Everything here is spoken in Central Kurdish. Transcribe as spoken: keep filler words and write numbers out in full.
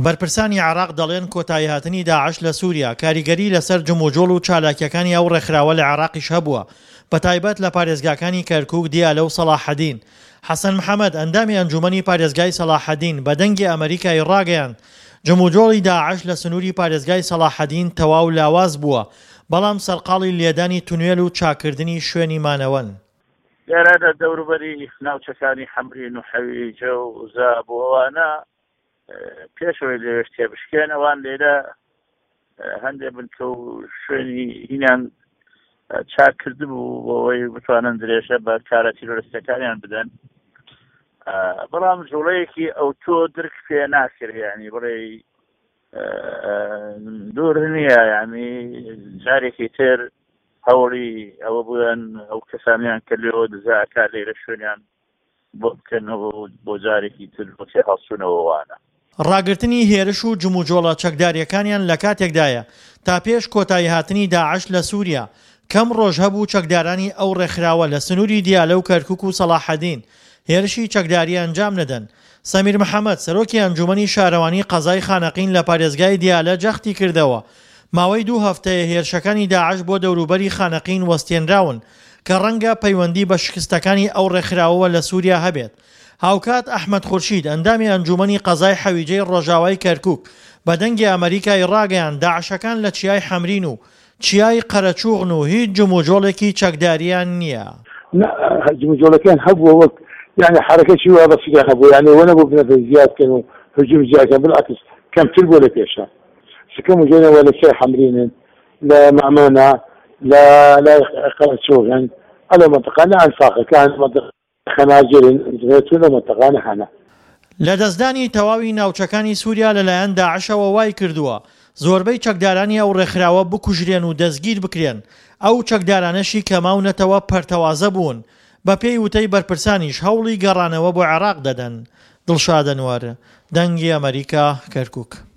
بەرپرسانی عێراق دەڵێن کۆتایی هاتنی داعش لە سووریا کاریگەری لەسەر جموجۆڵ و چالاکیەکانی ئەو ڕێکخراوە لە عێراقیش هەبووە، بەتایبەت لە پارێزگاکانی کەرکووک، دیالە و سەلاحەدین. حەسەن محەممەد ئەندامی ئەنجومەنی پارێزگای سەلاحەدین بە دەنگی ئەمریکای ڕاگەیان جموجۆڵی داعش لە سنووری پارێزگای سەلاحەدین تەواو لاواز بووە، بەڵام سەرقاڵی لێدانی تونوێل و چاکردنی شوێنی مانەوەن. لێرەدا دەوروبەری ناوچەکانی حەمرین و حەویجە و زابووانە پێشەوەی لێش تێبشکێن ئەوان لێرە هەندێک بنکە و شوێنی هینیان چاک کردبوو بۆەوەی بتوانن درێژە بە کارە تیرۆریستەکانیان بدەن، بەڵام جوڵەیەکی ئەو تۆ درک پێ ناکرد، یعنی بڕێ دوور نییە، یعنی جارێکی تر هەوڵی ئەوە بوویان ئەو کەسانیان کە لێەوە دزاکار لێرە شوێنیان بۆ بکەنەوە بۆ جارێکی تر بۆ تێ هەڵسوونەوەوانە. ڕاگررتنی هێرش و جموجۆڵە چەکداریەکانیان لە کاتێکدایە تا پێش کۆتایی هاتنی داعش لە سووریا کەم ڕۆژ هەبوو چەکدارانی ئەو ڕێکخراوە لە سنووری دیالە و کەرکووک و سەلاحەدین هێرشی چەکداری ئەنجام نەدەن. سەمیر محەممەد سەرۆکی ئەنجومەنی شارەوانی قەزای خانەقین لە پارێزگای دیالە جەختی کردەوە ماوەی دوو هەفتەیە هێرشەکانی داعش بۆ دەوروبەری خانەقین وەستێنراون کە ڕەنگە پەیوەندی بە شکستەکانی ئەو ڕێکخراوەوە لە سووریا هەبێت. هاوکات ئەحمەد خورشید ئەندامی ئەنجومەنی قەزای حەویجەی ڕۆژاوای کەرکووک بە دەنگی ئەمریکای ڕاگەیان داعشەکان لە چیای حەمرین و چیای قەرەچووغن و هیچ جموجۆڵێکی چەکداریان نییە. جموجۆڵەکان هەبووە وەک يعني حركة شو هذا في هبوا يعني وانا ببنا في زياد كانوا هجوم زياد كان بالعكس كم تلقوا ولا كيشا سكموا جينا ولا شيء حمرين لا معمانة لا لا قرأت شو يعني على منطقة لا انفاق كان منطقة خناجر ولا منطقة حنا لە دەستدانی تەواوی ناوچەکانی سووریا لەلایەن داعشەوە وای کردووە زۆربەی چەکدارانی ئەو ڕێکخراوە بکوژرێن و دەستگیر بکرێن، ئەو چەکدارانەشی کەماونەتەوە پەرتەوازە بوون. بە پێی وتەی بەرپرسانیش هەوڵی گەڕانەوە بۆ عێراق دەدەن. دڵشاد ئەنوار، دەنگی ئەمریکا، کەرکووک.